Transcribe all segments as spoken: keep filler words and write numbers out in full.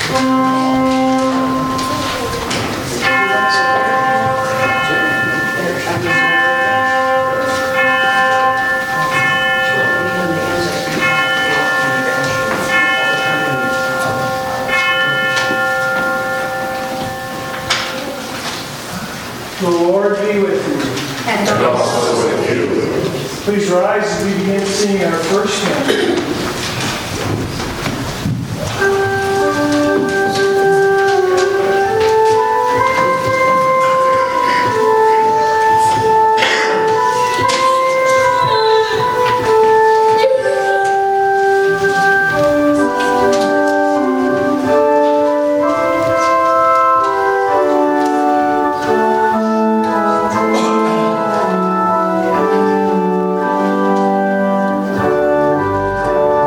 The Lord be with you. And also with you. Please rise as we begin singing our first hymn. Thank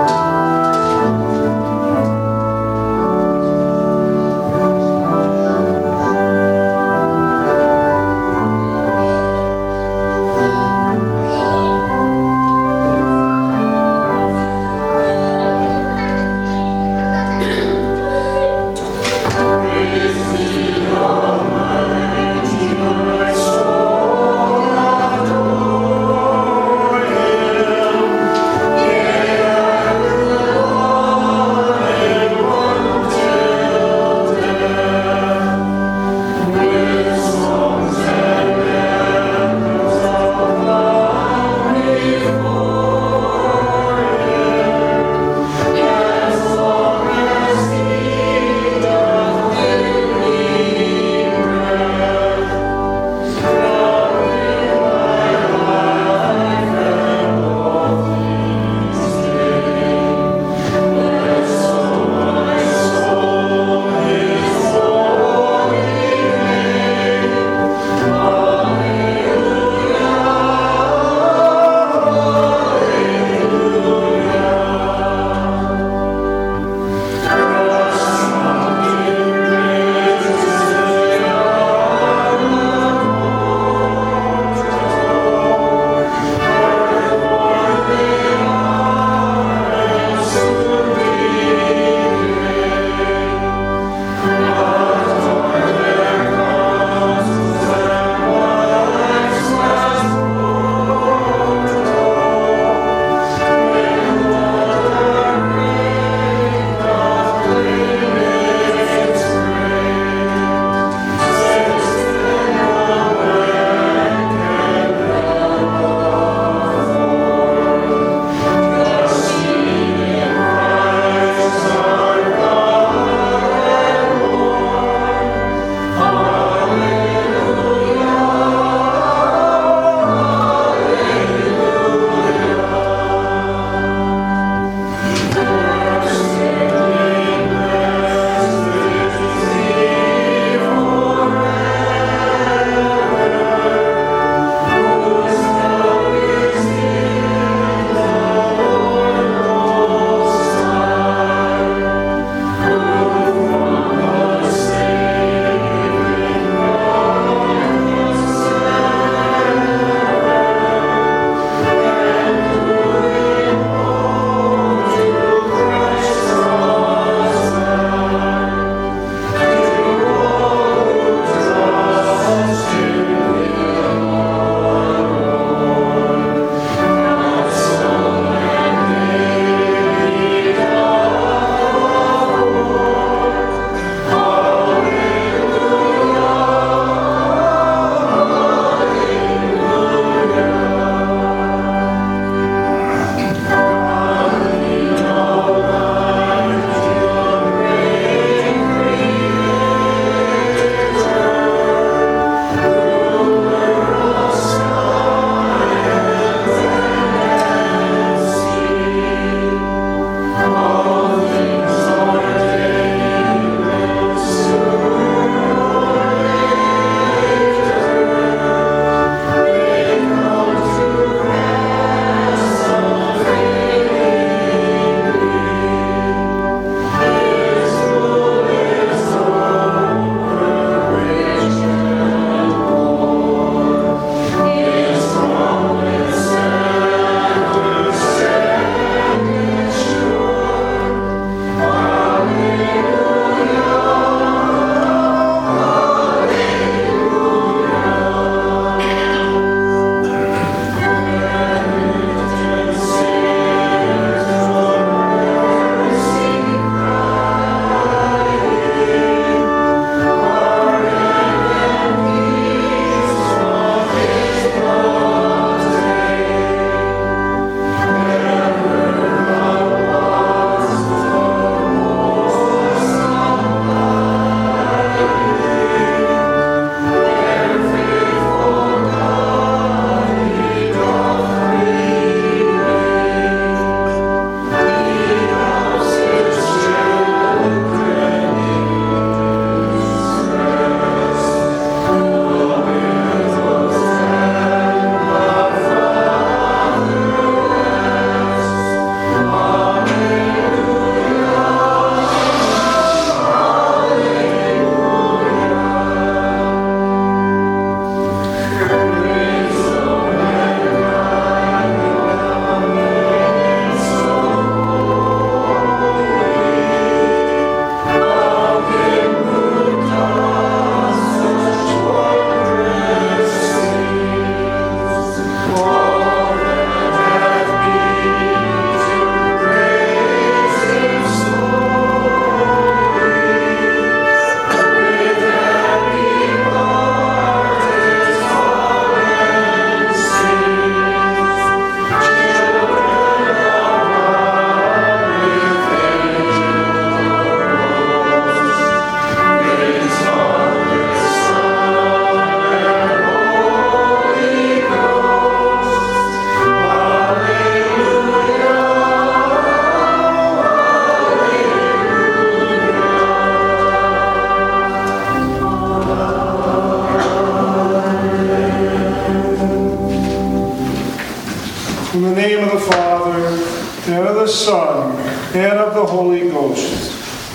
Holy Ghost.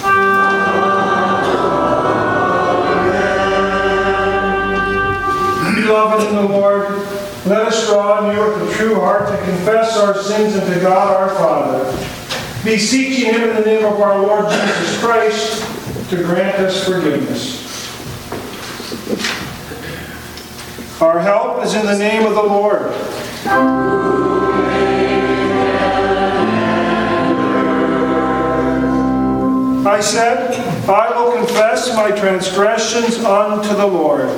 Beloved in the Lord, let us draw near with a true heart to confess our sins unto God our Father, beseeching Him in the name of our Lord Jesus Christ to grant us forgiveness. Our help is in the name of the Lord. I said, I will confess my transgressions unto the Lord.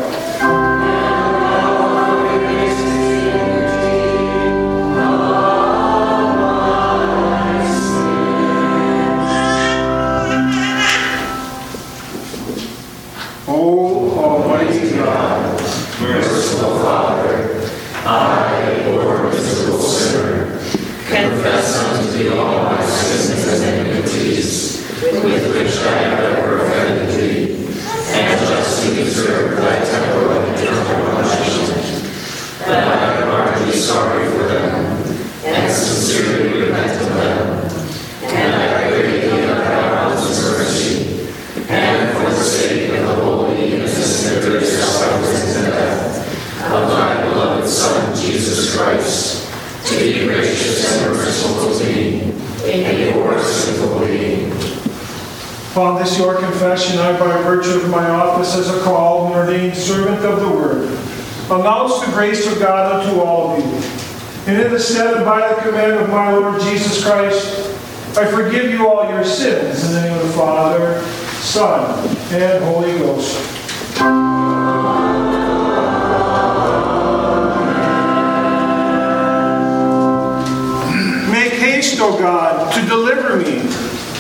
O Almighty God, merciful Father, I, a poor miserable sinner, confess unto Thee all my sins and iniquities, with which I have ever offended Thee, and justly deserve Thy temporal and eternal punishment. But I am heartily sorry for them, and sincerely repent of them, and I pray Thee of Thy boundless mercy, and for the sake of the holy, innocent, and sufferings and death of Thy beloved Son, Jesus Christ, to be gracious and merciful to me, a poor sinful being. Upon this your confession, I, by virtue of my office as a called and ordained servant of the Word, announce the grace of God unto all of you. And in the stead and by the command of my Lord Jesus Christ, I forgive you all your sins in the name of the Father, Son, and Holy Ghost. Make haste, O God, to deliver me.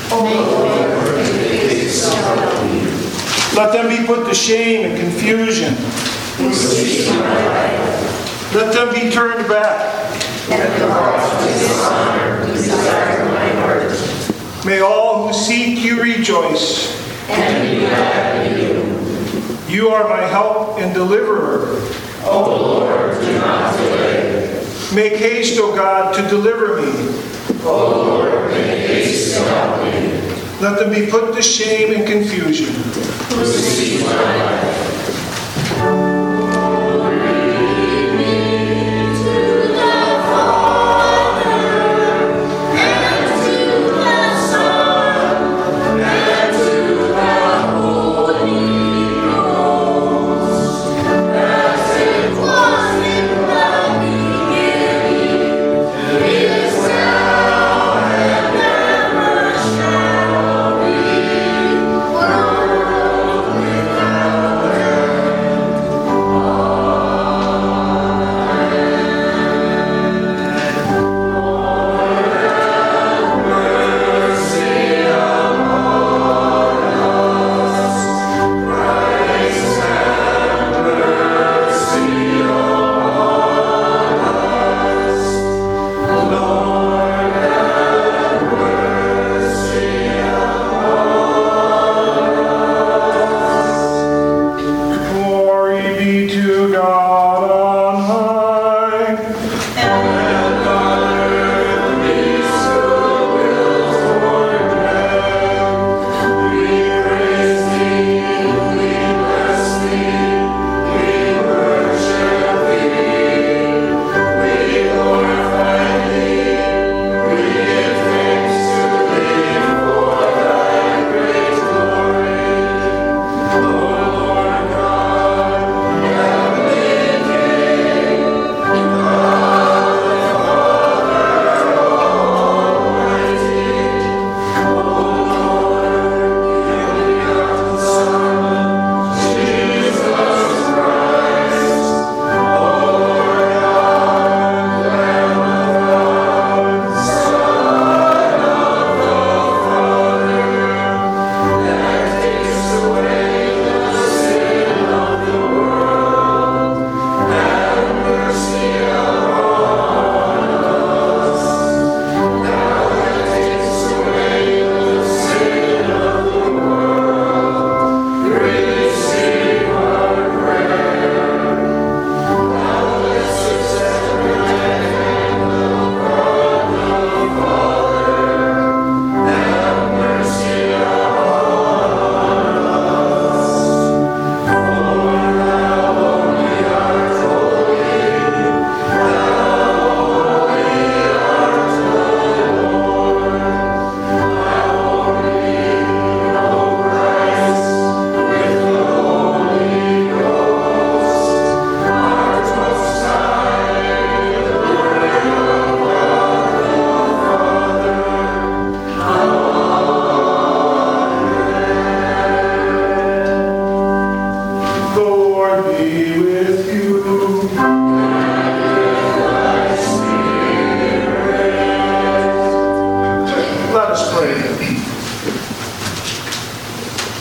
Let them be put to shame and confusion. Let them be turned back. May all who seek you rejoice. You are my help and deliverer. O Lord, do not delay. Make haste, O God, to deliver me. O Lord, make haste to help me. Let them be put to shame and confusion. Who seek my life.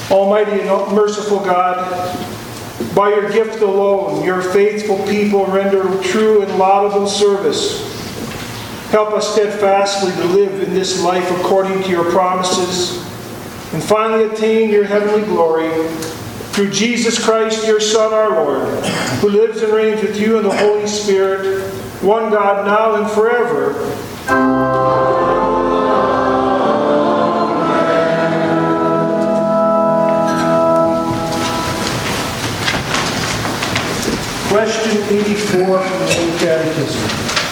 Almighty and merciful God, by your gift alone, your faithful people render true and laudable service. Help us steadfastly to live in this life according to your promises, and finally attain your heavenly glory through Jesus Christ, your Son, our Lord, who lives and reigns with you in the Holy Spirit, one God, now and forever. Question eighty-four from the Old Catechism.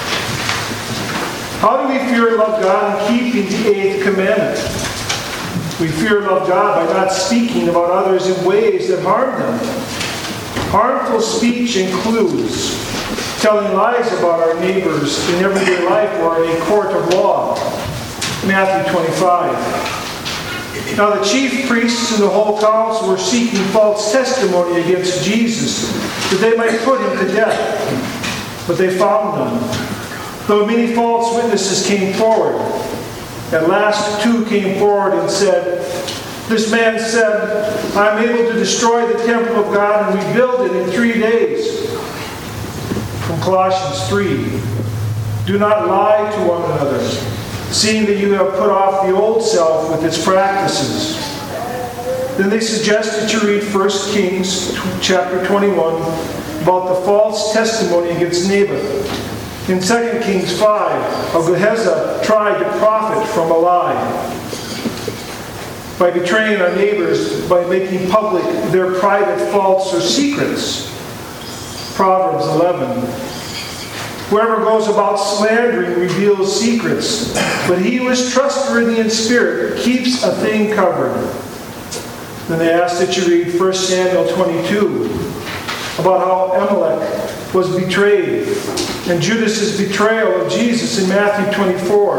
How do we fear and love God in keeping the eighth commandment? We fear and love God by not speaking about others in ways that harm them. Harmful speech includes telling lies about our neighbors in everyday life or in a court of law. Matthew twenty-five. Now the chief priests and the whole council were seeking false testimony against Jesus, that they might put him to death. But they found none, though many false witnesses came forward. At last two came forward and said, "This man said, I am able to destroy the temple of God and rebuild it in three days." From Colossians three. Do not lie to one another, seeing that you have put off the old self with its practices. Then they suggest that you read First Kings chapter twenty-one about the false testimony against Naboth. In Second Kings five, how Gehazi tried to profit from a lie by betraying our neighbors, by making public their private faults or secrets. Proverbs eleven. Whoever goes about slandering reveals secrets, but he who is trustworthy in spirit keeps a thing covered. Then they ask that you read First Samuel twenty-two about how Amalek was betrayed, and Judas' betrayal of Jesus in Matthew twenty-four.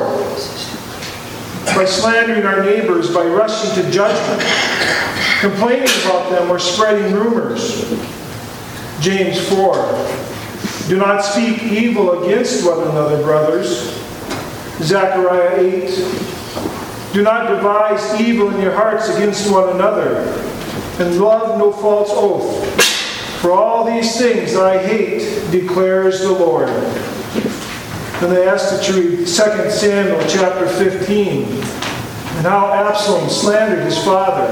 By slandering our neighbors, by rushing to judgment, complaining about them, or spreading rumors. James four. Do not speak evil against one another, brothers. Zechariah eight. Do not devise evil in your hearts against one another, and love no false oath. For all these things I hate, declares the Lord. And they ask that you read Second Samuel chapter fifteen, and how Absalom slandered his father.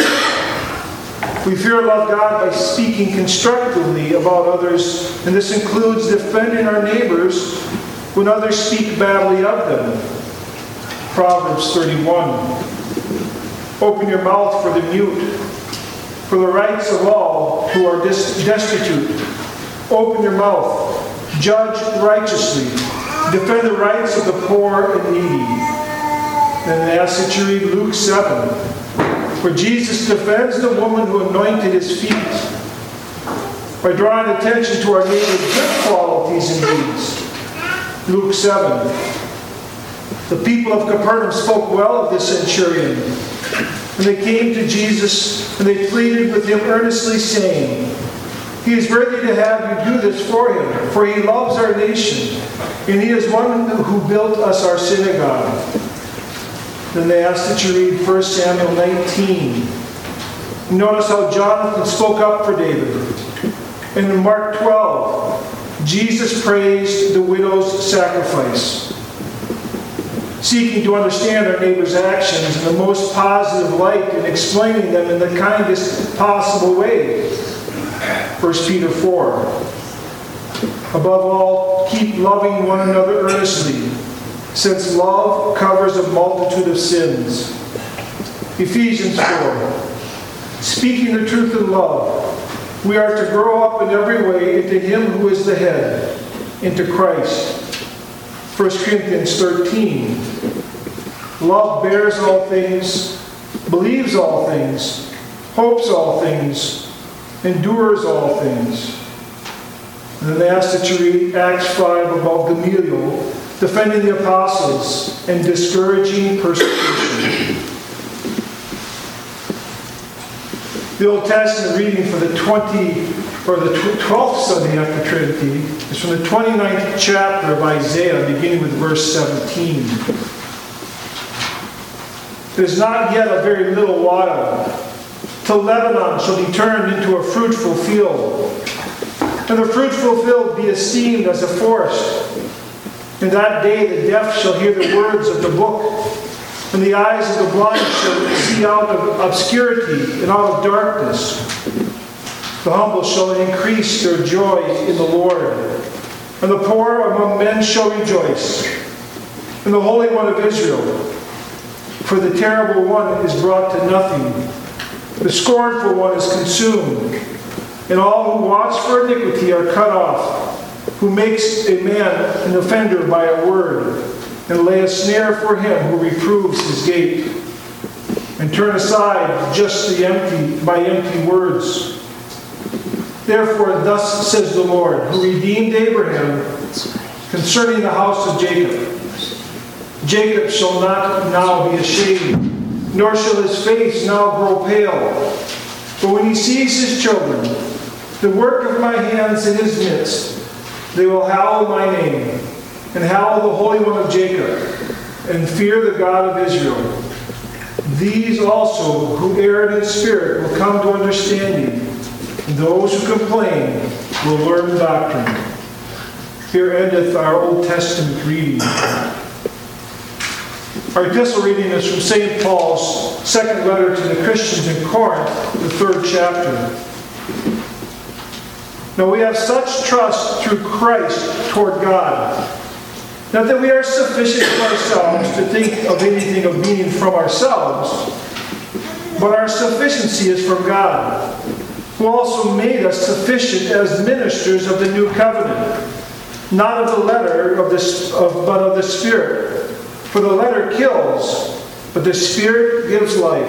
We fear and love God by speaking constructively about others, and this includes defending our neighbors when others speak badly of them. Proverbs thirty-one. Open your mouth for the mute, for the rights of all who are destitute. Open your mouth. Judge righteously. Defend the rights of the poor and needy. And they ask that you read Luke seven, where Jesus defends the woman who anointed his feet by drawing attention to our neighbor's good qualities and deeds. Luke seven. The people of Capernaum spoke well of the centurion, and they came to Jesus and they pleaded with him earnestly, saying, "He is worthy to have you do this for him, for he loves our nation, and he is one who built us our synagogue." Then they asked that you read First Samuel nineteen. Notice how Jonathan spoke up for David. And in Mark twelve, Jesus praised the widow's sacrifice. Seeking to understand our neighbor's actions in the most positive light and explaining them in the kindest possible way. First Peter four. Above all, keep loving one another earnestly, since love covers a multitude of sins. Ephesians four. Speaking the truth in love, we are to grow up in every way into Him who is the head, into Christ. First Corinthians thirteen. Love bears all things, believes all things, hopes all things, endures all things. And then they ask that you read Acts five about Gamaliel defending the apostles and discouraging persecution. The Old Testament reading for the twenty or the twelfth Sunday after Trinity is from the twenty-ninth chapter of Isaiah, beginning with verse seventeen. It is not yet a very little while, till Lebanon shall be turned into a fruitful field, and the fruitful field be esteemed as a forest. In that day the deaf shall hear the words of the book, and the eyes of the blind shall see out of obscurity and out of darkness. The humble shall increase their joy in the Lord, and the poor among men shall rejoice in the Holy One of Israel. For the terrible one is brought to nothing, the scornful one is consumed, and all who watch for iniquity are cut off, who makes a man an offender by a word, and lay a snare for him who reproves his gate, and turn aside just the empty by empty words. Therefore, thus says the Lord, who redeemed Abraham concerning the house of Jacob. Jacob shall not now be ashamed, nor shall his face now grow pale. But when he sees his children, the work of my hands in his midst, they will hallow my name, and hallow the Holy One of Jacob, and fear the God of Israel. These also who err in spirit will come to understanding, and those who complain will learn doctrine. Here endeth our Old Testament reading. Our epistle reading is from Saint Paul's second letter to the Christians in Corinth, the third chapter. Now we have such trust through Christ toward God, not that we are sufficient of ourselves to think of anything of being from ourselves, but our sufficiency is from God, who also made us sufficient as ministers of the new covenant, not of the letter, of the, of, but of the Spirit. For the letter kills, but the Spirit gives life.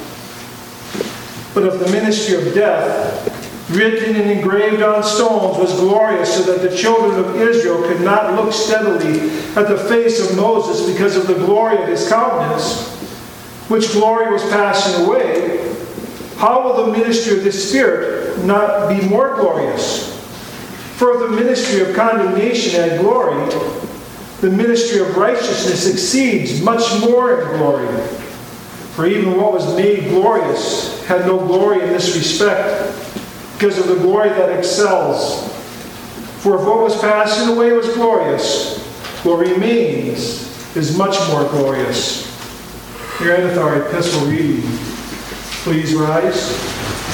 But of the ministry of death, written and engraved on stones, was glorious, so that the children of Israel could not look steadily at the face of Moses because of the glory of his countenance, which glory was passing away. How will the ministry of the Spirit not be more glorious? For if the ministry of condemnation had glory, the ministry of righteousness exceeds much more in glory. For even what was made glorious had no glory in this respect, because of the glory that excels. For if what was passing away was glorious, what remains is much more glorious. Here endeth our epistle reading. Please rise.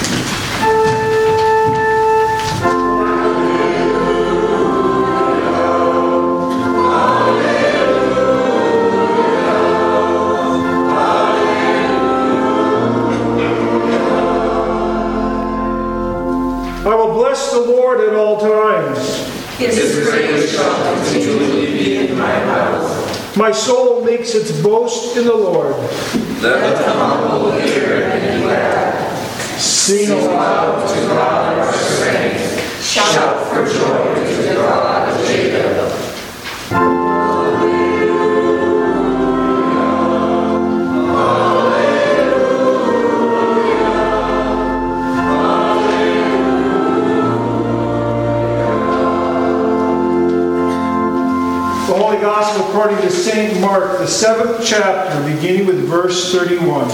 I will bless the Lord at all times. His praise shall continually be in my mouth. My soul makes its boast in the Lord. Let the humble hear and be glad. Sing Sing aloud aloud to God our strength. Shout for joy to the God of Jacob. Gospel according to Saint Mark, the seventh chapter, beginning with verse thirty-one.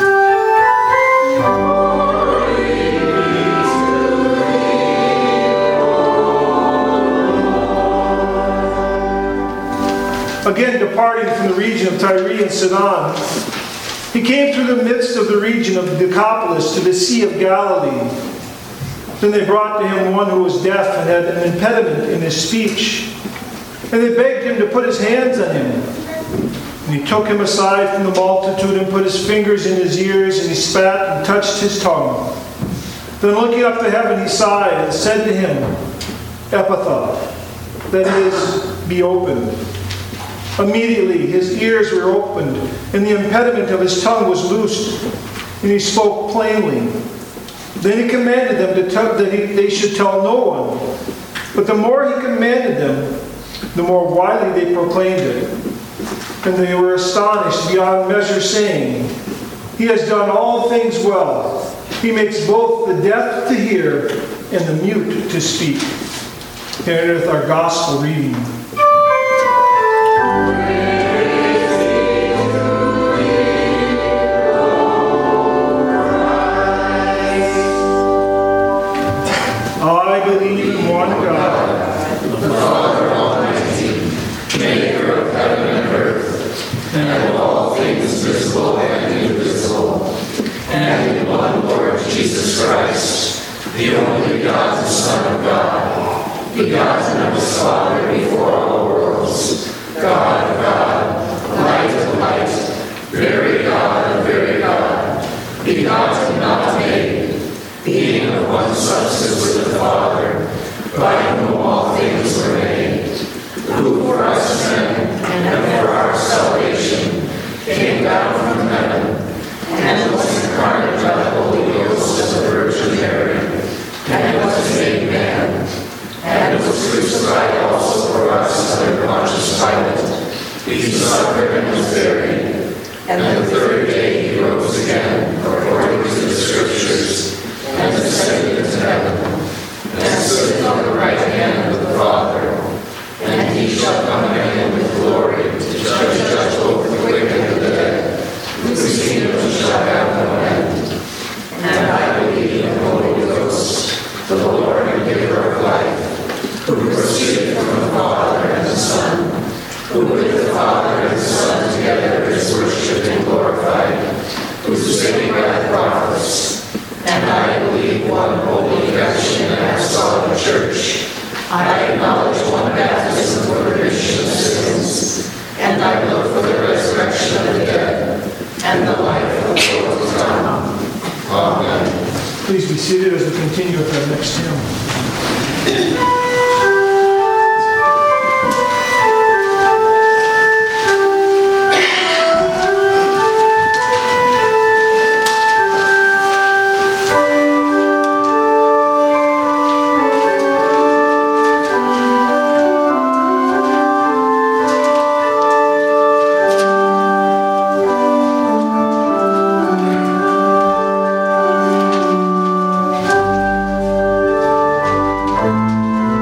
Again, departing from the region of Tyre and Sidon, he came through the midst of the region of Decapolis to the Sea of Galilee. Then they brought to him one who was deaf and had an impediment in his speech. And they begged him to put his hands on him. And he took him aside from the multitude and put his fingers in his ears, and he spat and touched his tongue. Then looking up to heaven, he sighed and said to him, Ephphatha, that is, be opened. Immediately his ears were opened, and the impediment of his tongue was loosed, and he spoke plainly. Then he commanded them to tell, that he, they should tell no one. But the more he commanded them, the more widely they proclaimed it. And they were astonished beyond measure, saying, He has done all things well. He makes both the deaf to hear and the mute to speak. Here endeth our gospel reading. and in one Lord Jesus Christ, the only begotten Son of God, begotten of his Father before all worlds, God of God, light of light, very God of very God, begotten, not made, being of one substance with the Father, by whom all things were made, who for us men and for our salvation came down from heaven, and was incarnate by the Holy Ghost of the Virgin Mary, and was made man, and was crucified also for us under Pontius Pilate. He suffered and was buried, and the third day he rose again, according to the Scriptures, and ascended into heaven, and stood on the right hand of the Father, and he shall come again with glory to judge, judge both the quick and the dead, whose kingdom shall have no end. And I believe in the Holy Ghost, the Lord and giver of life, who proceeded from the Father and the Son, who with the Father and the Son together is worshipped and glorified, who is sitting by the prophets. And I believe one holy confession and apostolic church. I acknowledge one baptism for the remission of sins, and I look for the resurrection of the dead and the life of the world to come. Amen. Please be seated as we continue with our next hymn. Thank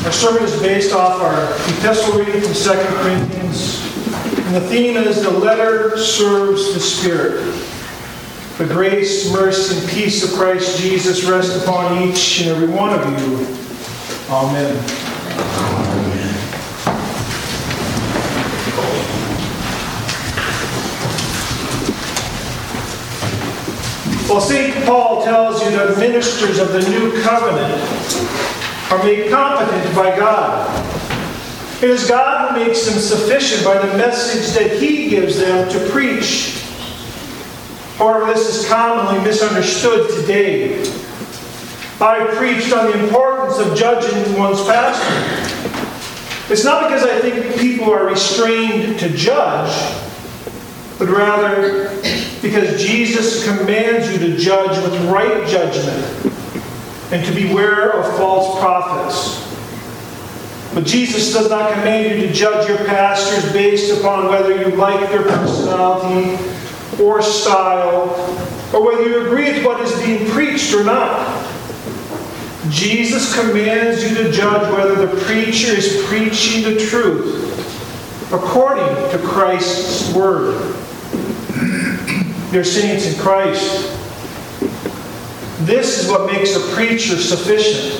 Our sermon is based off our epistle reading from Second Corinthians. And the theme is, the letter serves the Spirit. The grace, mercy, and peace of Christ Jesus rest upon each and every one of you. Amen. Well, Saint Paul tells you that ministers of the new covenant are made competent by God. It is God who makes them sufficient by the message that He gives them to preach. However, this is commonly misunderstood today. I preached on the importance of judging one's pastor. It's not because I think people are restrained to judge, but rather because Jesus commands you to judge with right judgment and to beware of false prophets. But Jesus does not command you to judge your pastors based upon whether you like their personality or style, or whether you agree with what is being preached or not. Jesus commands you to judge whether the preacher is preaching the truth according to Christ's Word. Dear saints in Christ, this is what makes a preacher sufficient.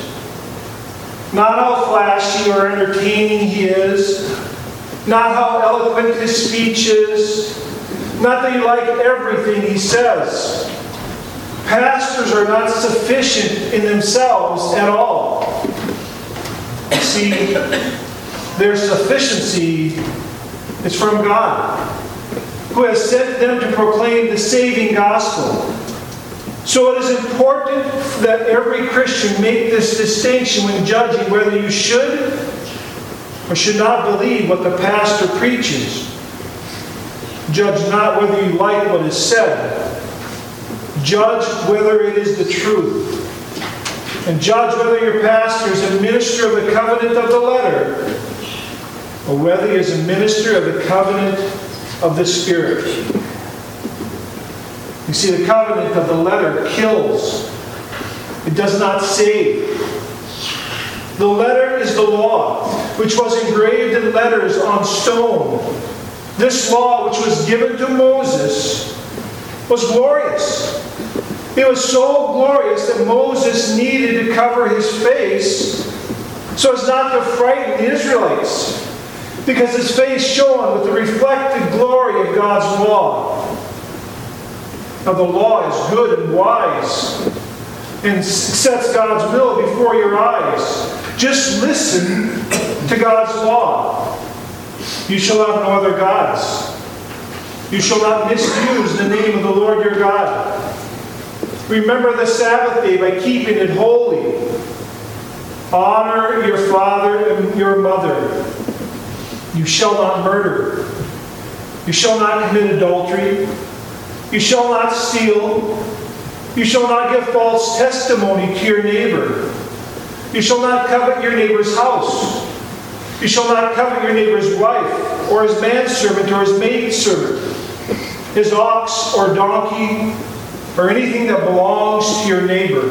Not how flashy or entertaining he is, not how eloquent his speech is, not that you like everything he says. Pastors are not sufficient in themselves at all. See, their sufficiency is from God, who has sent them to proclaim the saving gospel. So it is important that every Christian make this distinction when judging whether you should or should not believe what the pastor preaches. Judge not whether you like what is said. Judge whether it is the truth. And judge whether your pastor is a minister of the covenant of the letter, or whether he is a minister of the covenant of the Spirit. You see, the covenant of the letter kills. It does not save. The letter is the law, which was engraved in letters on stone. This law, which was given to Moses, was glorious. It was so glorious that Moses needed to cover his face so as not to frighten the Israelites, because his face shone with the reflected glory of God's law. Now, the law is good and wise and sets God's will before your eyes. Just listen to God's law. You shall have no other gods. You shall not misuse the name of the Lord your God. Remember the Sabbath day by keeping it holy. Honor your father and your mother. You shall not murder. You shall not commit adultery. You shall not steal. You shall not give false testimony to your neighbor. You shall not covet your neighbor's house. You shall not covet your neighbor's wife, or his manservant, or his maidservant, his ox or donkey, or anything that belongs to your neighbor.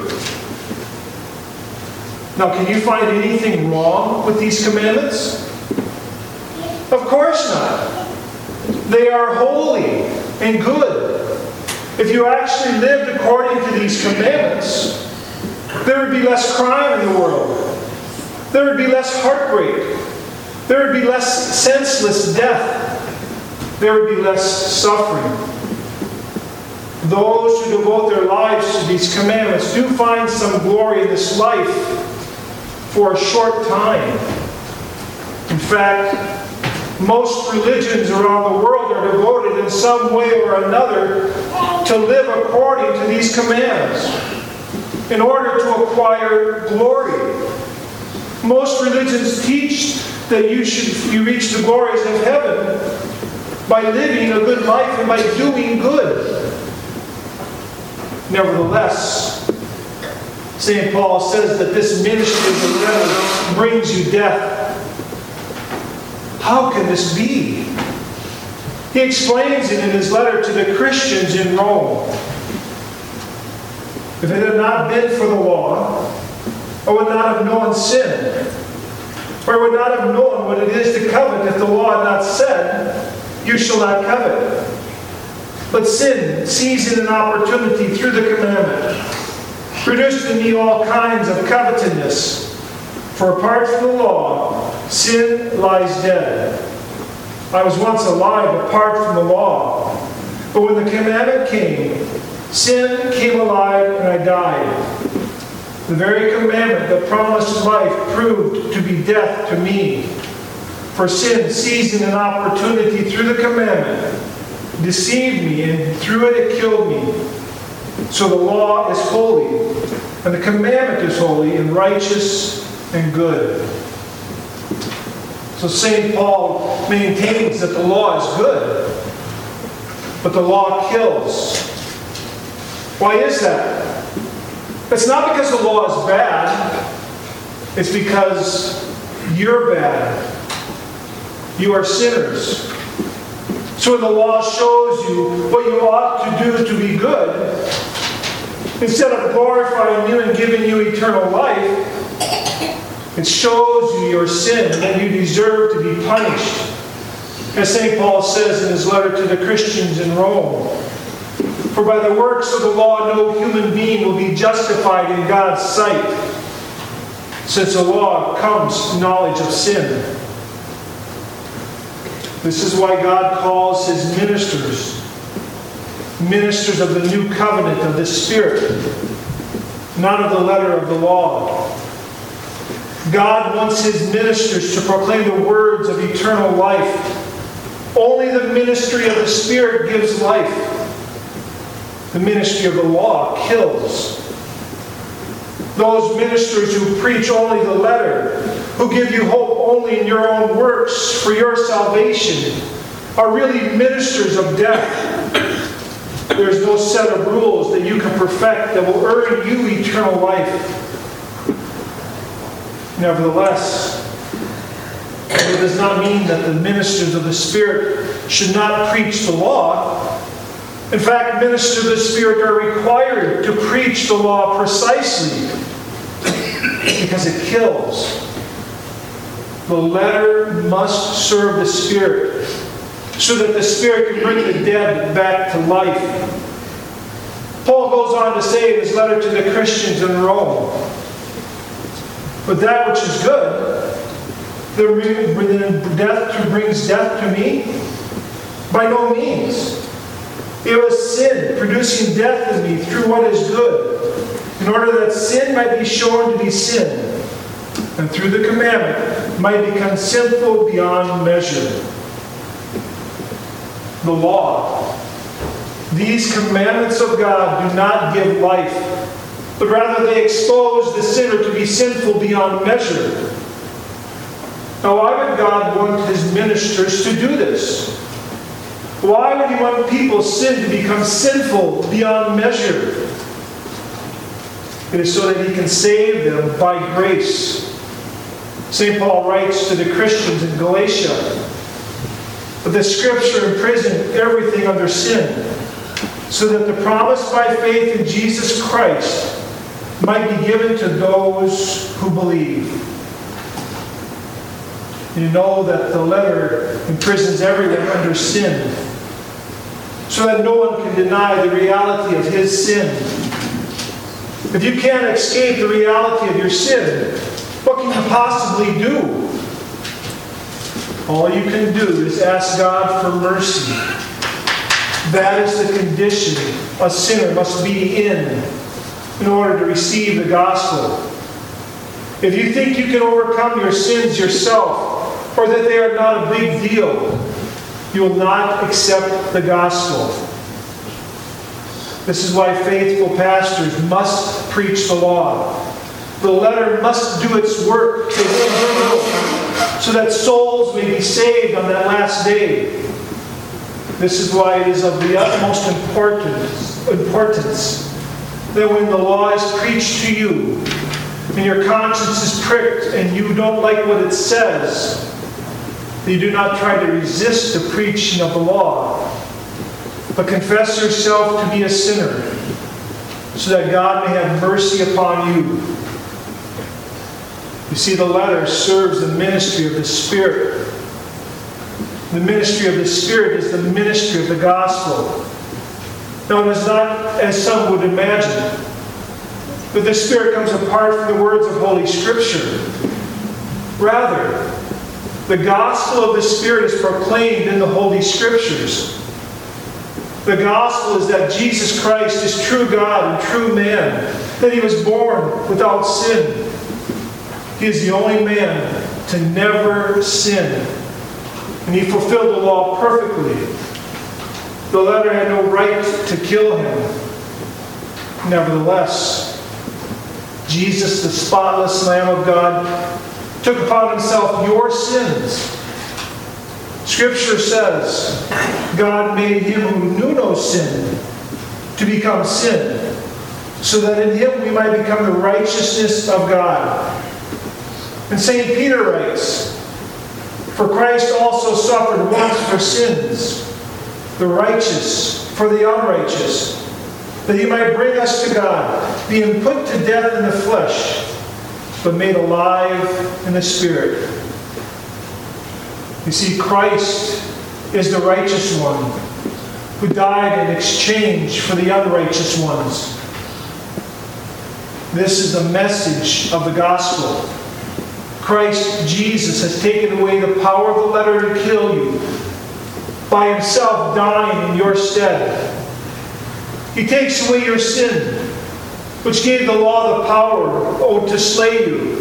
Now, can you find anything wrong with these commandments? Of course not. They are holy and good. If you actually lived according to these commandments, there would be less crime in the world. There would be less heartbreak. There would be less senseless death. There would be less suffering. Those who devote their lives to these commandments do find some glory in this life for a short time. In fact, most religions around the world are devoted in some way or another to live according to these commands in order to acquire glory. Most religions teach that you should you reach the glories of heaven by living a good life and by doing good. Nevertheless, Saint Paul says that this ministry of the letter brings you death. How can this be? He explains it in his letter to the Christians in Rome. If it had not been for the law, I would not have known sin. or I would not have known what it is to covet if the law had not said, you shall not covet. But sin, seizing an opportunity through the commandment, produced in me all kinds of covetousness. For apart from the law, sin lies dead. I was once alive apart from the law. But when the commandment came, sin came alive and I died. The very commandment that promised life proved to be death to me. For sin, seizing an opportunity through the commandment, deceived me, and through it it killed me. So the law is holy, and the commandment is holy and righteous and good. So Saint Paul maintains that the law is good, but the law kills. Why is that? It's not because the law is bad. It's because you're bad. You are sinners. So when the law shows you what you ought to do to be good, instead of glorifying you and giving you eternal life, it shows you your sin and that you deserve to be punished. As Saint Paul says in his letter to the Christians in Rome, for by the works of the law no human being will be justified in God's sight, since the law comes to knowledge of sin. This is why God calls his ministers ministers of the new covenant of the Spirit, not of the letter of the law. God wants his ministers to proclaim the words of eternal life. Only the ministry of the Spirit gives life. The ministry of the law kills. Those ministers who preach only the letter, who give you hope only in your own works for your salvation, are really ministers of death. There is no set of rules that you can perfect that will earn you eternal life. Nevertheless, it does not mean that the ministers of the Spirit should not preach the law. In fact, ministers of the Spirit are required to preach the law precisely because it kills. The letter must serve the Spirit so that the Spirit can bring the dead back to life. Paul goes on to say in his letter to the Christians in Rome, but that which is good, the death brings death to me? By no means. It was sin producing death in me through what is good, in order that sin might be shown to be sin, and through the commandment might become sinful beyond measure. The law. These commandments of God do not give life, but rather they expose the sinner to be sinful beyond measure. Now, why would God want his ministers to do this? Why would he want people's sin to become sinful beyond measure? It is so that he can save them by grace. Saint Paul writes to the Christians in Galatia, but the Scripture imprisoned everything under sin, so that the promise by faith in Jesus Christ might be given to those who believe. You know that the letter imprisons everyone under sin, so that no one can deny the reality of his sin. If you can't escape the reality of your sin, what can you possibly do? All you can do is ask God for mercy. That is the condition a sinner must be in in order to receive the gospel. If you think you can overcome your sins yourself, or that they are not a big deal, you will not accept the gospel. This is why faithful pastors must preach the law. The letter must do its work to fulfill, so that souls may be saved on that last day. This is why it is of the utmost importance, importance that when the law is preached to you, and your conscience is pricked, and you don't like what it says, that you do not try to resist the preaching of the law, but confess yourself to be a sinner, so that God may have mercy upon you. You see, the letter serves the ministry of the Spirit. The ministry of the Spirit is the ministry of the gospel. Now, it is not as some would imagine, that the Spirit comes apart from the words of Holy Scripture. Rather, the gospel of the Spirit is proclaimed in the Holy Scriptures. The gospel is that Jesus Christ is true God and true man, that He was born without sin. He is the only man to never sin, and He fulfilled the law perfectly. The letter had no right to kill Him. Nevertheless, Jesus, the spotless Lamb of God, took upon Himself your sins. Scripture says, God made Him who knew no sin to become sin, so that in Him we might become the righteousness of God. And Saint Peter writes, for Christ also suffered once for sins, the righteous for the unrighteous, that He might bring us to God, being put to death in the flesh, but made alive in the Spirit. You see, Christ is the righteous one who died in exchange for the unrighteous ones. This is the message of the gospel. Christ Jesus has taken away the power of the letter to kill you by Himself dying in your stead. He takes away your sin, which gave the law the power oh, to slay you.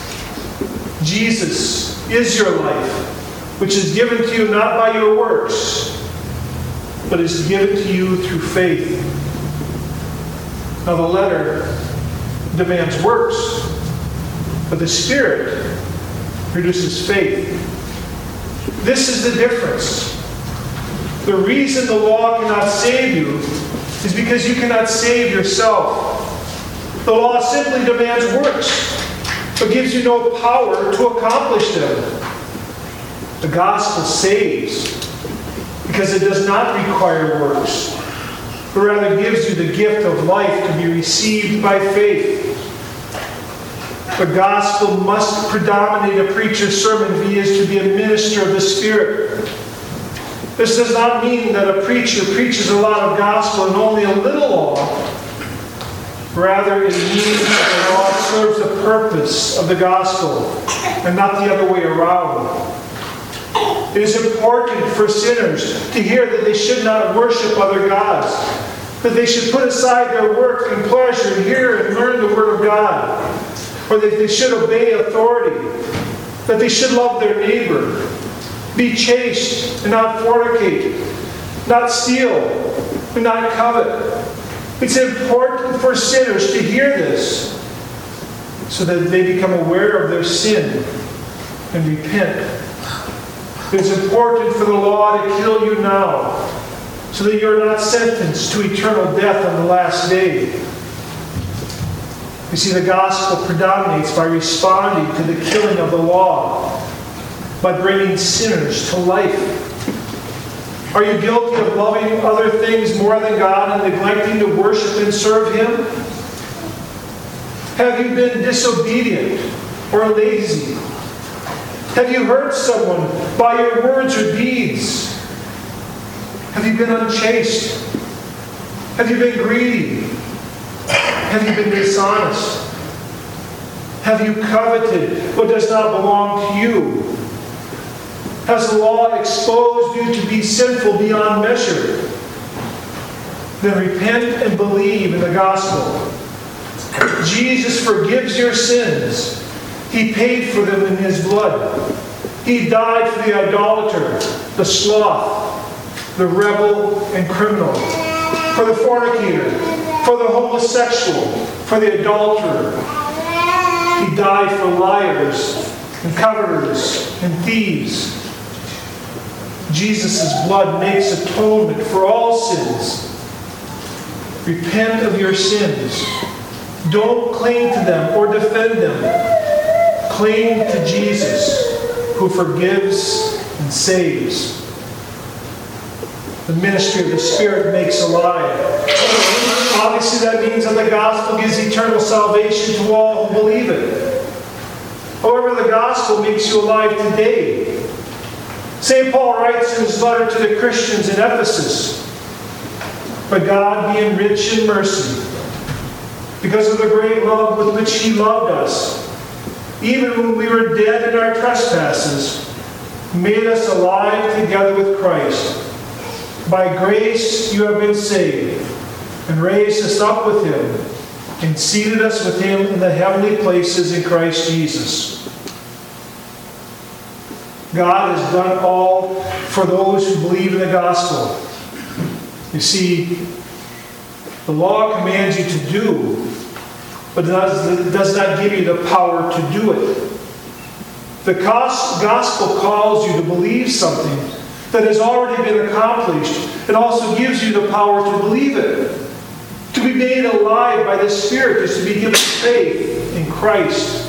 Jesus is your life, which is given to you not by your works, but is given to you through faith. Now the letter demands works, but the Spirit produces faith. This is the difference. The reason the law cannot save you is because you cannot save yourself. The law simply demands works, but gives you no power to accomplish them. The gospel saves because it does not require works, but rather gives you the gift of life to be received by faith. The gospel must predominate a preacher's sermon if he is to be a minister of the Spirit. This does not mean that a preacher preaches a lot of gospel and only a little law. Rather, it means that the law serves the purpose of the gospel and not the other way around. It is important for sinners to hear that they should not worship other gods, that they should put aside their work and pleasure and hear and learn the Word of God, or that they should obey authority, that they should love their neighbor, be chaste and not fornicate, not steal and not covet. It's important for sinners to hear this so that they become aware of their sin and repent. It's important for the law to kill you now so that you're not sentenced to eternal death on the last day. You see, the gospel predominates by responding to the killing of the law, by bringing sinners to life. Are you guilty of loving other things more than God and neglecting to worship and serve Him? Have you been disobedient or lazy? Have you hurt someone by your words or deeds? Have you been unchaste? Have you been greedy? Have you been dishonest? Have you coveted what does not belong to you? Has the law exposed you to be sinful beyond measure? Then repent and believe in the gospel. Jesus forgives your sins. He paid for them in His blood. He died for the idolater, the sloth, the rebel and criminal, for the fornicator, for the homosexual, for the adulterer. He died for liars and coveters and thieves. Jesus' blood makes atonement for all sins. Repent of your sins. Don't cling to them or defend them. Cling to Jesus, who forgives and saves. The ministry of the Spirit makes alive. Obviously, that means that the gospel gives eternal salvation to all who believe it. gospel makes you alive today. Saint Paul writes in his letter to the Christians in Ephesus, "But God, being rich in mercy, because of the great love with which He loved us, even when we were dead in our trespasses, made us alive together with Christ. By grace you have been saved, and raised us up with Him, and seated us with Him in the heavenly places in Christ Jesus." God has done all for those who believe in the gospel. You see, the law commands you to do, but it does, it does not give you the power to do it. The gospel calls you to believe something that has already been accomplished. It also gives you the power to believe it. To be made alive by the Spirit is to be given faith in Christ.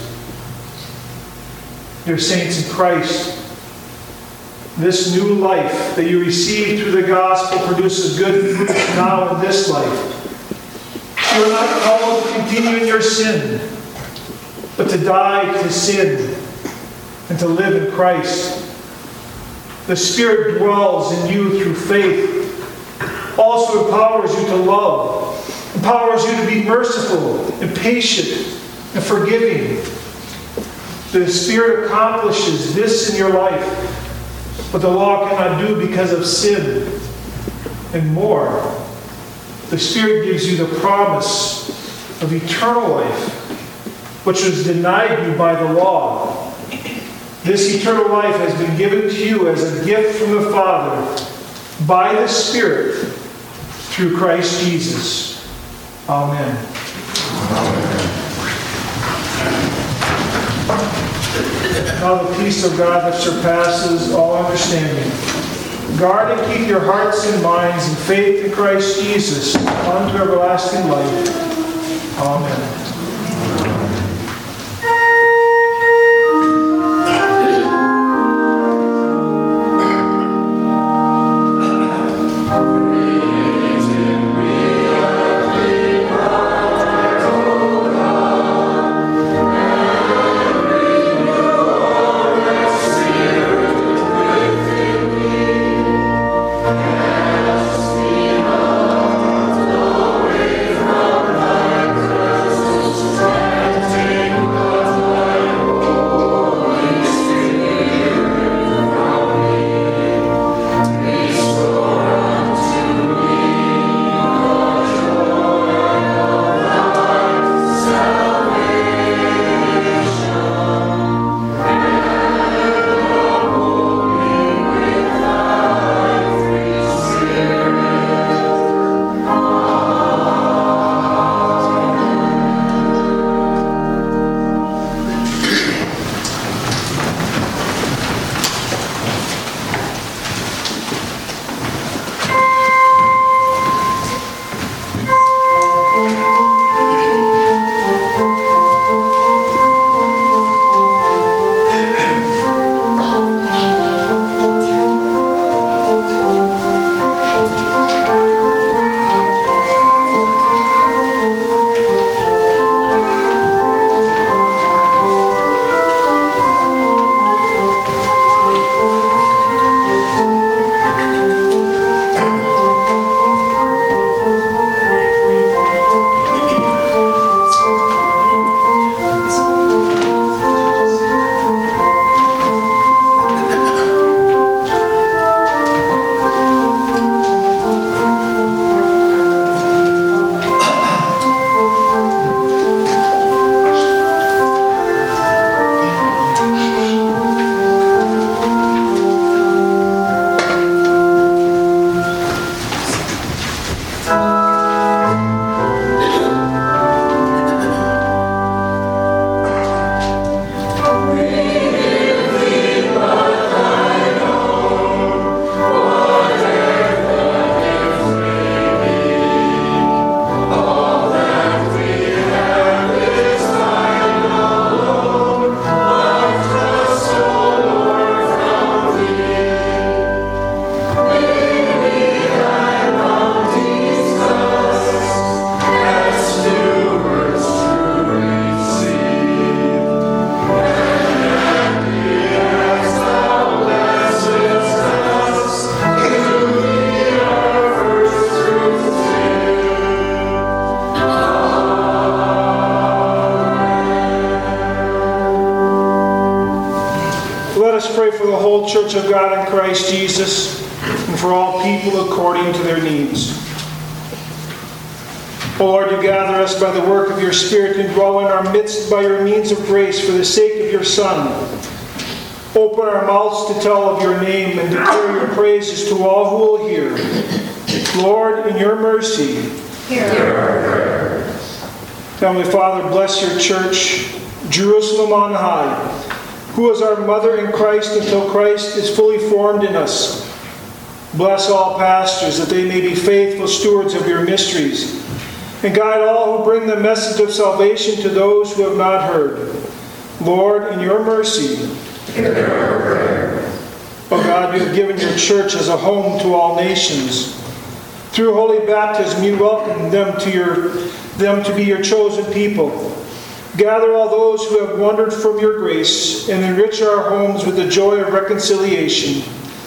Dear saints in Christ, this new life that you receive through the gospel produces good fruit now in this life. You are not called to continue in your sin, but to die to sin and to live in Christ. The Spirit dwells in you through faith, also empowers you to love, empowers you to be merciful and patient and forgiving. The Spirit accomplishes this in your life, but the law cannot do because of sin. And more, the Spirit gives you the promise of eternal life, which was denied you by the law. This eternal life has been given to you as a gift from the Father by the Spirit through Christ Jesus. Amen. Now the peace of God that surpasses all understanding, guard and keep your hearts and minds in faith in Christ Jesus unto everlasting life. Amen. us pray for the whole church of God in Christ Jesus and for all people according to their needs. O Lord, you gather us by the work of your Spirit and dwell in our midst by your means of grace for the sake of your Son. Open our mouths to tell of your name and declare your praises to all who will hear. Lord, in your mercy, hear our prayer. Heavenly Father, bless your church, Jerusalem on high, who is our mother in Christ until Christ is fully formed in us. Bless all pastors that they may be faithful stewards of your mysteries, and guide all who bring the message of salvation to those who have not heard. Lord, in your mercy, hear our prayer. O God, you have given your church as a home to all nations. Through holy baptism, you welcome them to your them to be your chosen people. Gather all those who have wandered from your grace and enrich our homes with the joy of reconciliation.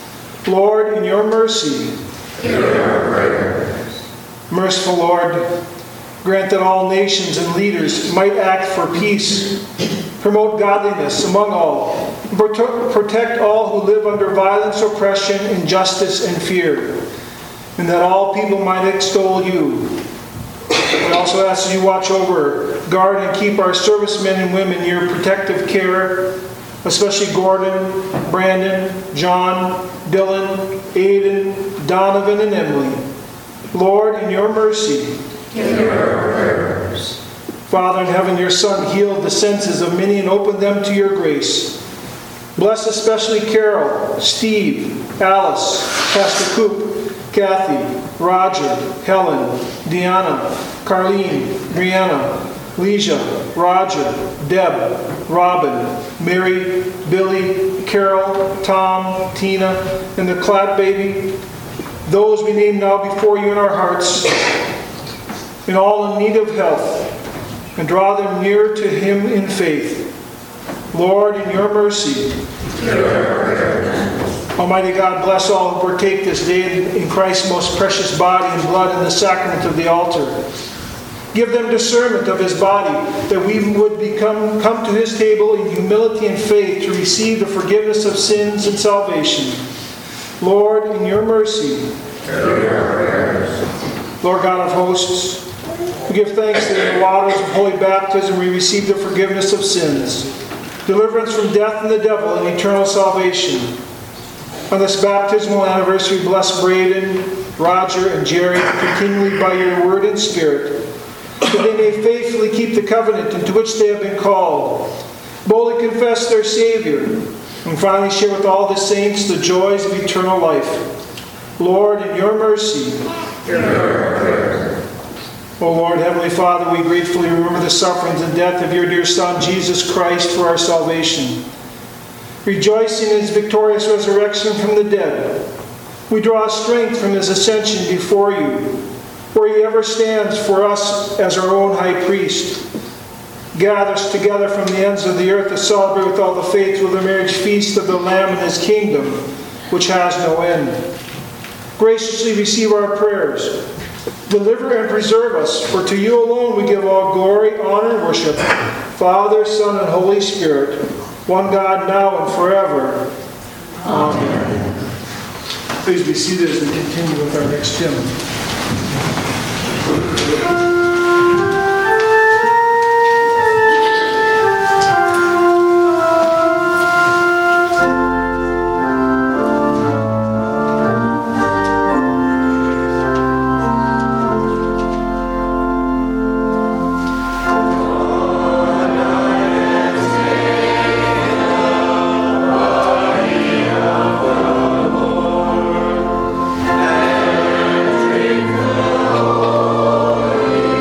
Lord, in your mercy, hear our prayer. Merciful Lord, grant that all nations and leaders might act for peace, promote godliness among all, and protect all who live under violence, oppression, injustice, and fear, and that all people might extol you. We also ask that you watch over, guard, and keep our servicemen and women in your protective care, especially Gordon, Brandon, John, Dylan, Aiden, Donovan, and Emily. Lord, in your mercy, hear our prayers. Father in heaven, your Son healed the senses of many and opened them to your grace. Bless especially Carol, Steve, Alice, Pastor Coop, Kathy, Roger, Helen, Deanna, Carlene, Brianna, Leisha, Roger, Deb, Robin, Mary, Billy, Carol, Tom, Tina, and the Clapp baby. Those we name now before you in our hearts, and all in need of health, and draw them near to him in faith. Lord, in your mercy, hear our prayer. Almighty God, bless all who partake this day in Christ's most precious body and blood in the sacrament of the altar. Give them discernment of his body, that we would become come to his table in humility and faith to receive the forgiveness of sins and salvation. Lord, in your mercy, hear our prayers. Lord God of hosts, we give thanks that in the waters of holy baptism we receive the forgiveness of sins, deliverance from death and the devil, and eternal salvation. On this baptismal anniversary, bless Braden, Roger, and Jerry continually by your word and spirit, that they may faithfully keep the covenant into which they have been called, boldly confess their Savior, and finally share with all the saints the joys of eternal life. Lord, in your mercy, hear our prayer. O Lord, Heavenly Father, we gratefully remember the sufferings and death of your dear Son, Jesus Christ, for our salvation. Rejoicing in his victorious resurrection from the dead, we draw strength from his ascension before you, where he ever stands for us as our own high priest. Gather us together from the ends of the earth to celebrate with all the faithful the marriage feast of the Lamb and his kingdom, which has no end. Graciously receive our prayers. Deliver and preserve us, for to you alone we give all glory, honor, and worship, Father, Son, and Holy Spirit, one God, now and forever. Amen. Please be seated as we continue with our next hymn. Drink the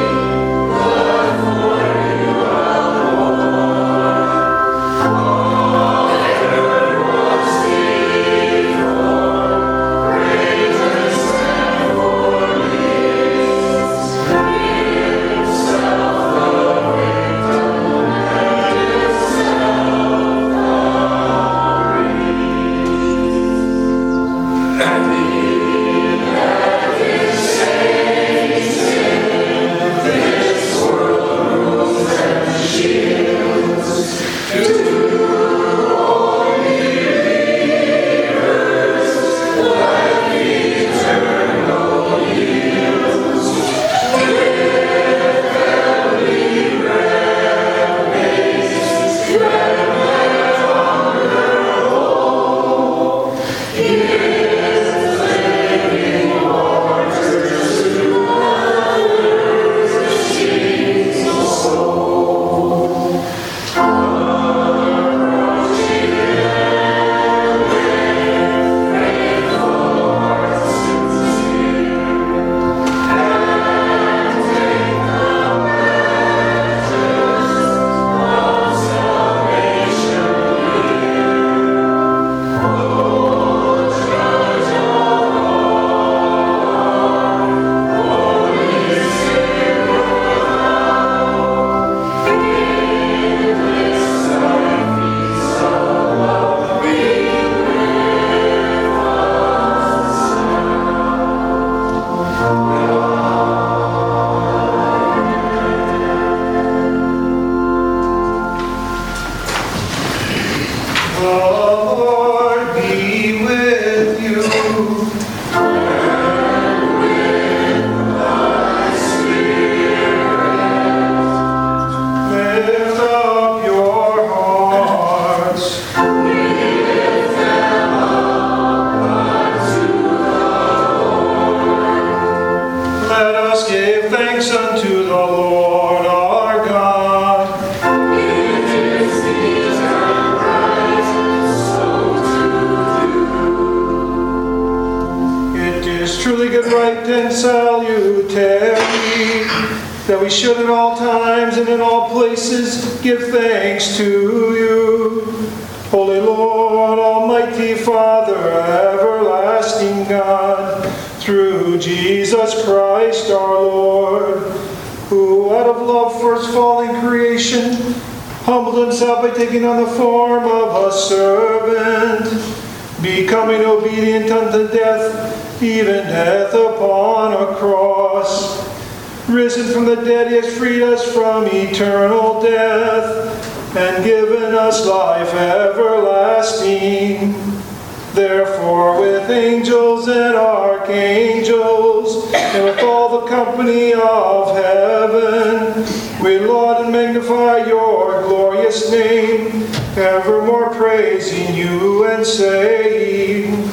Lord be with you. And with thy spirit. Lift up your hearts. Lift them up unto the Lord. Let us give thanks unto the Lord our God. It is deeds and right, so to do. It is truly good right and salutary that we should at all times and in all places give thanks to you, Holy Lord, Almighty Father, everlasting God, through Jesus Christ our Lord, who out of love for his fallen creation humbled himself by taking on the form of a servant, becoming obedient unto death, even death upon a cross. Risen from the dead, he has freed us from eternal death and given us life everlasting. Therefore, with angels and archangels, and with all the company of heaven, we laud and magnify your glorious name, evermore praising you and saying,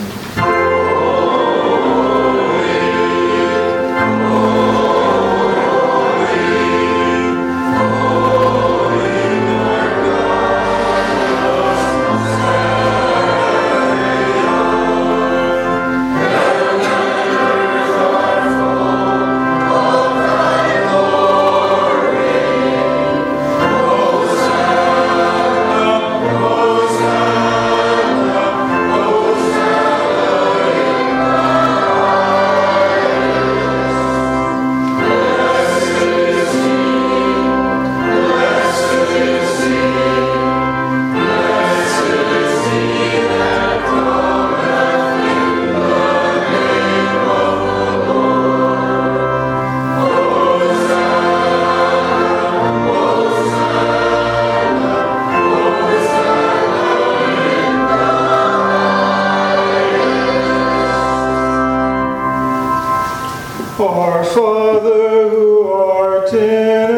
Our Father who art in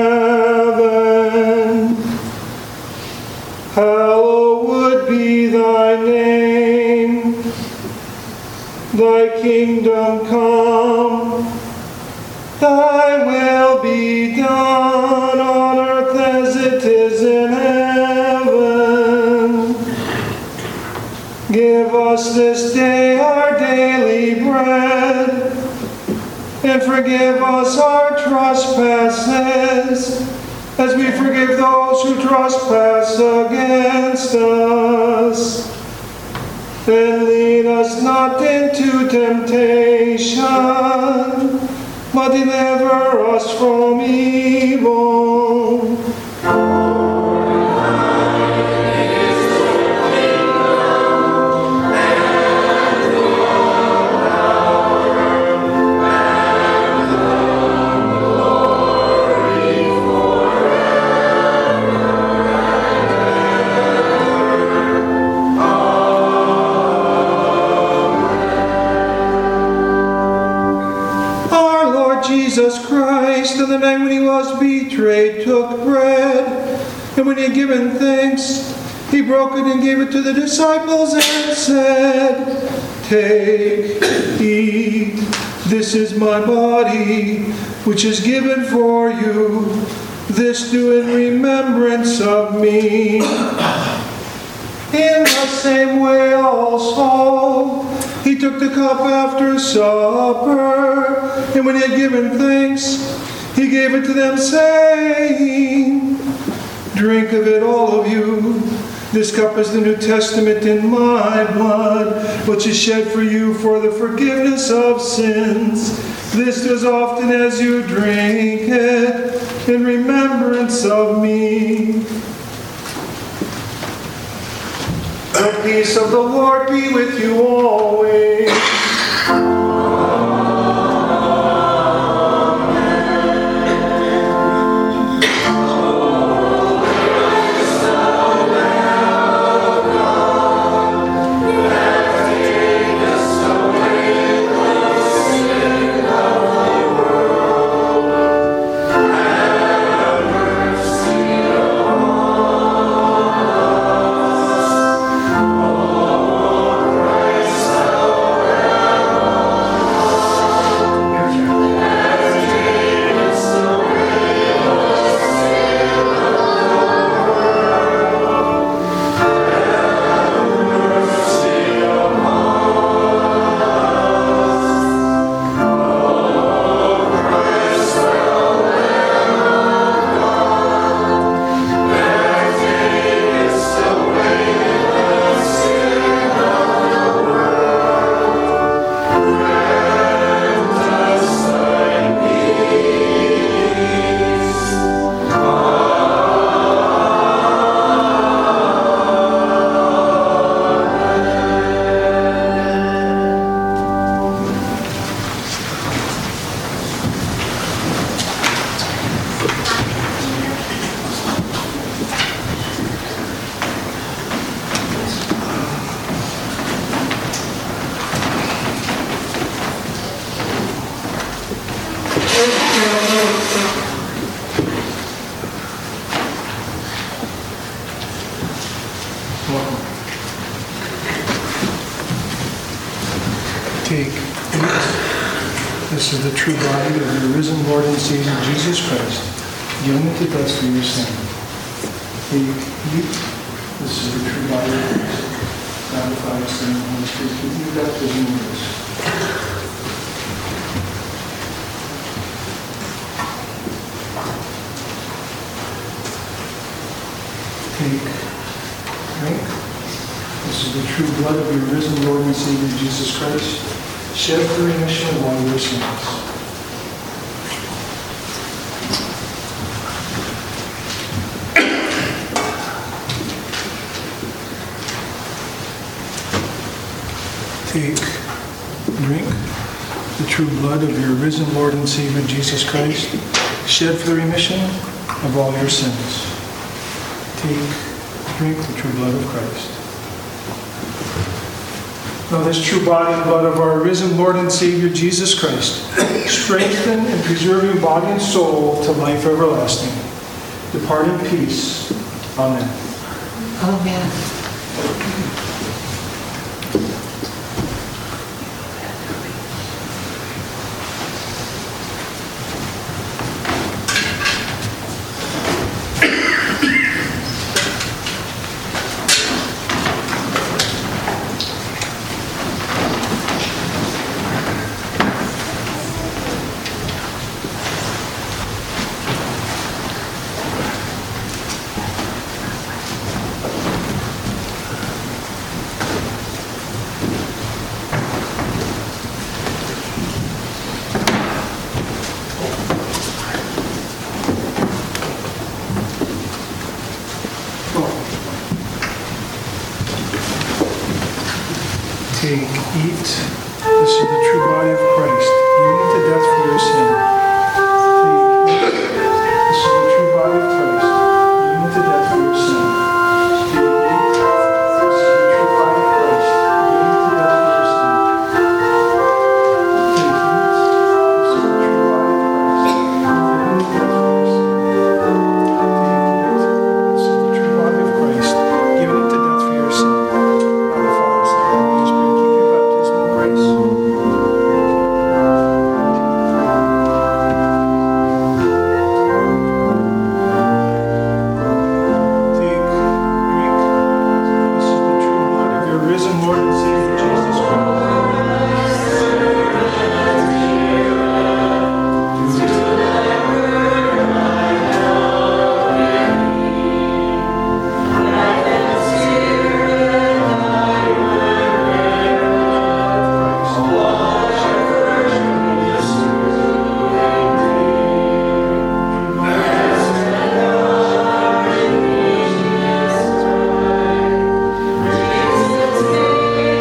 heaven, hallowed be thy name. Thy kingdom come, thy will be done on earth as it is in heaven. Give us this day our daily bread, and forgive us our trespasses, as we forgive those who trespass against us. And lead us not into temptation, but deliver us from evil. Jesus Christ, on the night when he was betrayed, took bread, and when he had given thanks, he broke it and gave it to the disciples and said, "Take, eat, this is my body, which is given for you. This do in remembrance of me." In the same way also, he took the cup after supper, and when he had given thanks, he gave it to them, saying, "Drink of it, all of you. This cup is the New Testament in my blood, which is shed for you for the forgiveness of sins. This do as often as you drink it in remembrance of me." The peace of the Lord be with you always. Amen. Welcome. Take eight. This is the true body of the risen Lord and Savior Jesus Christ, given to death for your sin. Take eight. This is the true body of Christ, God the Father, Son, and Holy Spirit, keep you baptism in this. Take, drink. This is the true blood of your risen Lord and Savior Jesus Christ, shed for the remission of all your sins. Take, drink. The true blood of your risen Lord and Savior Jesus Christ, shed for the remission of all your sins. Take, drink the true blood of Christ. Now this true body and blood of our risen Lord and Savior Jesus Christ, strengthen and preserve your body and soul to life everlasting. Depart in peace. Amen. Amen. Take, eat. This is the true body of Christ, given to death for your sin. Take, eat. This is the true body of Christ, given to death for your sin. Take, eat. This is the true body of Christ, given to death for your sin. Take, eat. This is the true body of Christ, given to death for your sin. Take, eat. This is the true body of Christ, given to death for your sin. God the Father, Son, and Holy Spirit, keep your baptismal grace. Take, drink. This is the true blood of your risen Lord and Savior Jesus Christ.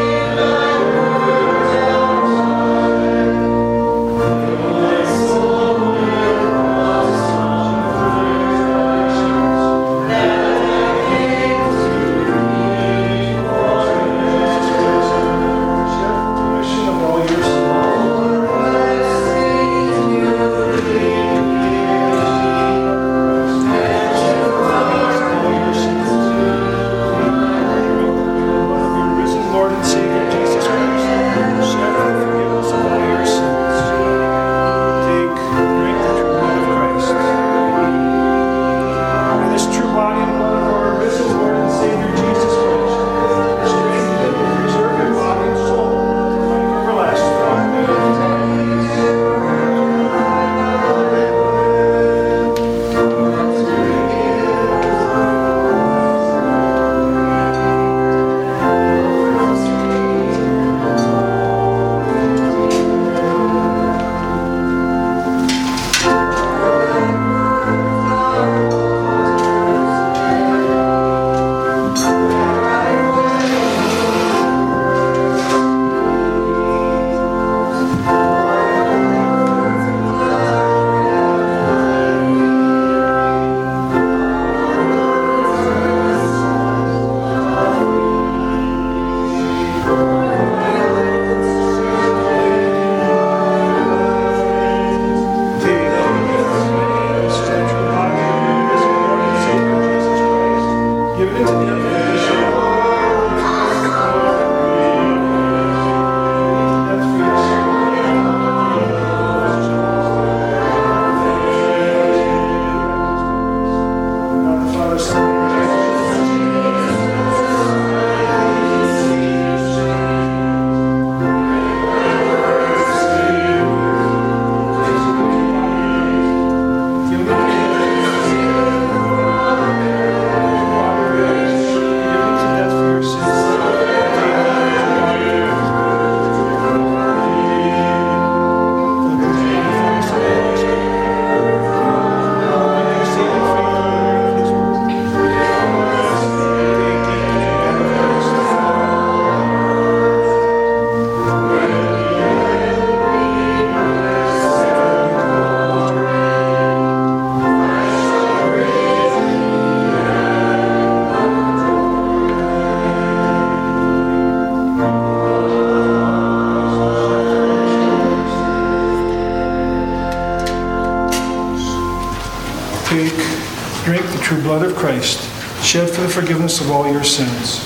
Christ, shed for the forgiveness of all your sins.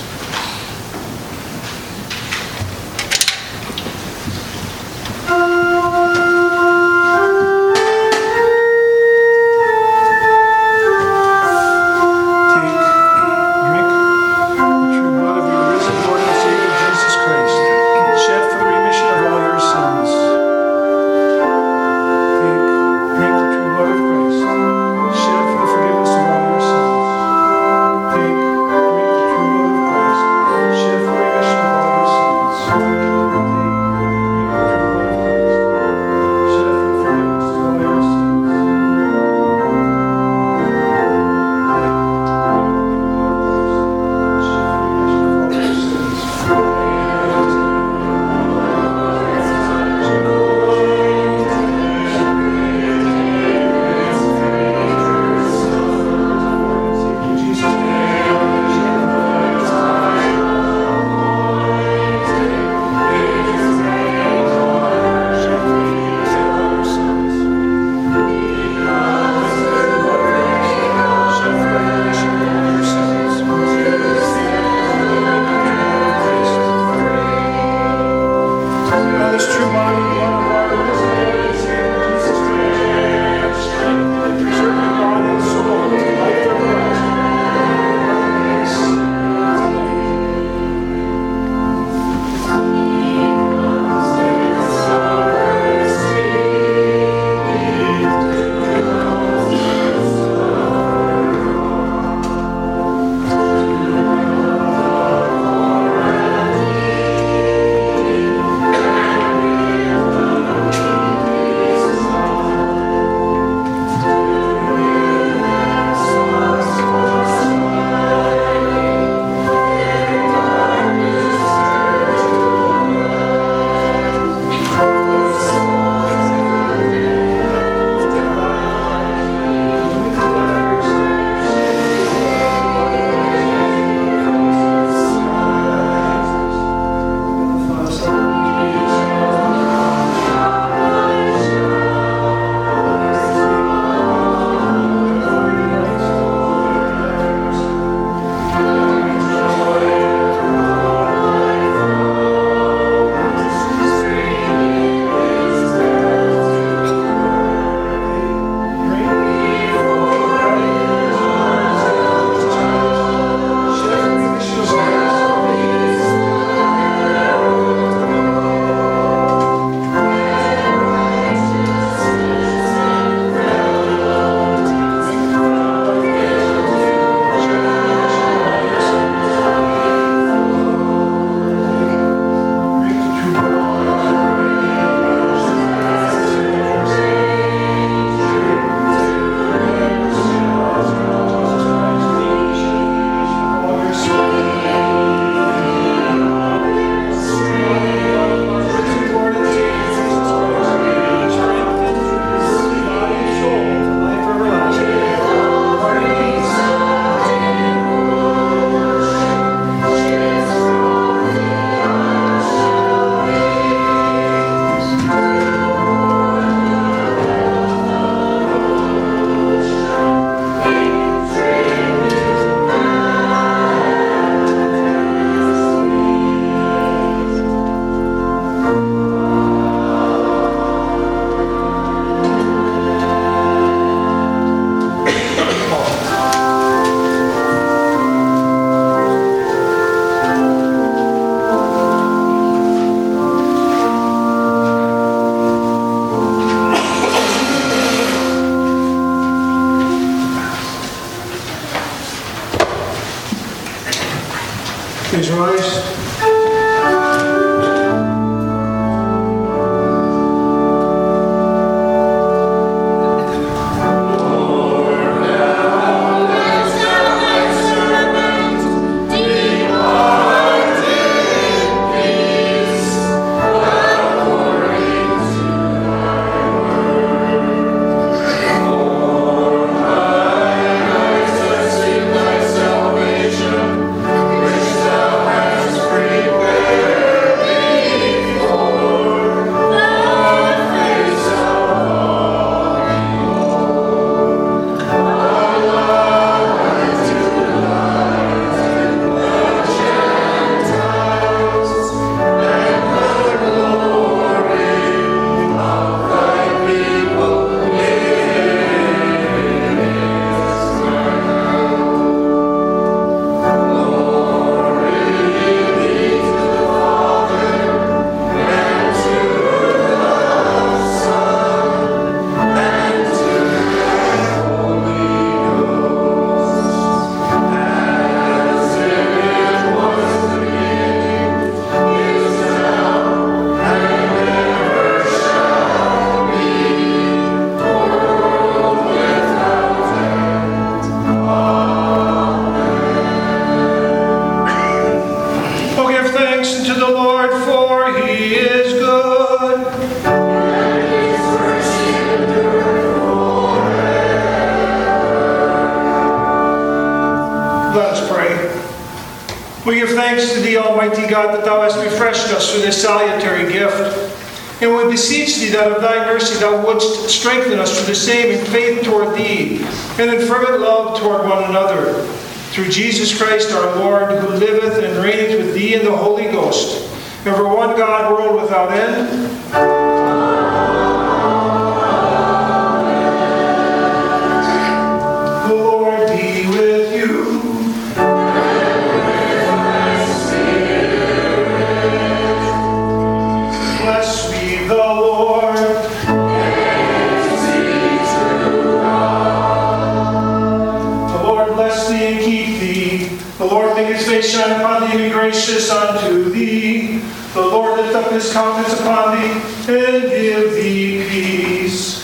Please rise. Free. We give thanks to thee, Almighty God, that thou hast refreshed us through this salutary gift. And we beseech thee that of thy mercy thou wouldst strengthen us through the same in faith toward thee, and in fervent love toward one another. Through Jesus Christ our Lord, who liveth and reigneth with thee in the Holy Ghost, ever one God, world without end. The Lord be with you. Blessed be the Lord. The Lord bless thee and keep thee. The Lord make his face shine upon thee and be gracious unto thee. The Lord lift up his countenance upon thee and give thee peace.